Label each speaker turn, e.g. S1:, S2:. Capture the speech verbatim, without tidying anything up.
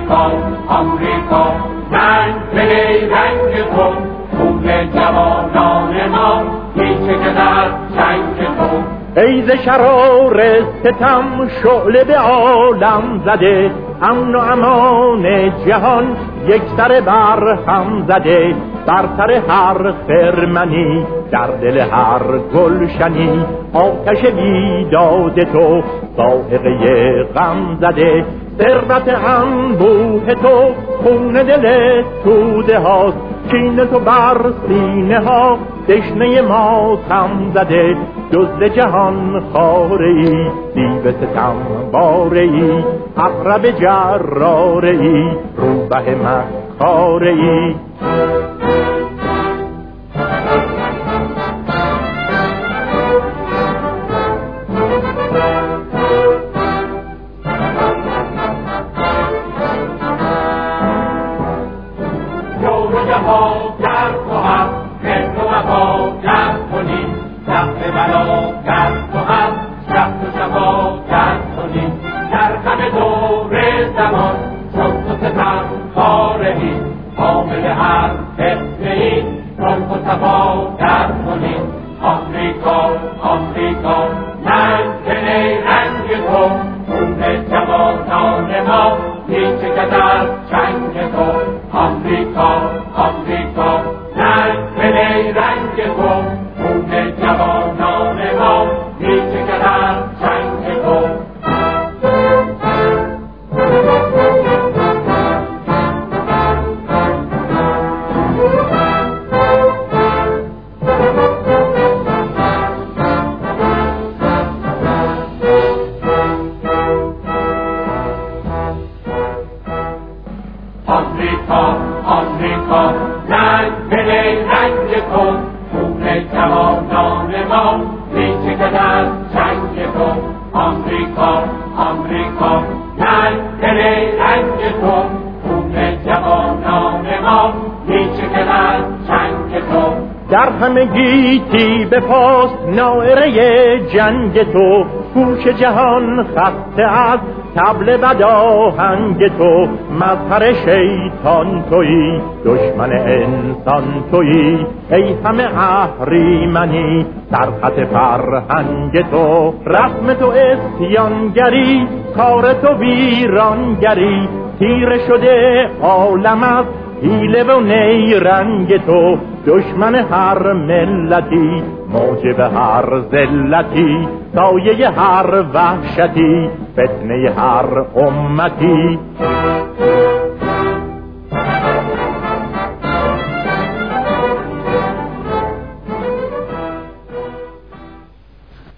S1: آمریکا آمریکا رنگ بلی رنگ تو خون جوانان ما پیچه که در جنگ تو
S2: ای ز شرار ستم شعله به عالم زده امن و امان جهان یک سر بر هم زده بر سر هر خرمنی در دل هر گلشنی آتش بیداد تو صاعقه غم زده ثروت انبوه تو خون دل توده هاست کین تو بر سینه ها دشنه ما تم زده جز جهان خاره ای دیو ستم باره ای عقرب جراره ای روبه مکاره ای در همه گیتی به پاس نائره جنگ تو گوش جهان خسته از طبل بداهنگ تو مظهر شیطان تویی دشمن انسان تویی ای همه اهریمنی سرخط فرهنگ تو رسم تو اسیانگری کار تو ویرانگری تیره شده عالم از حیله و نیرنگ تو دشمن هر ملتی موجب هر ذلتی سایه هر وحشتی فتنه هر امتی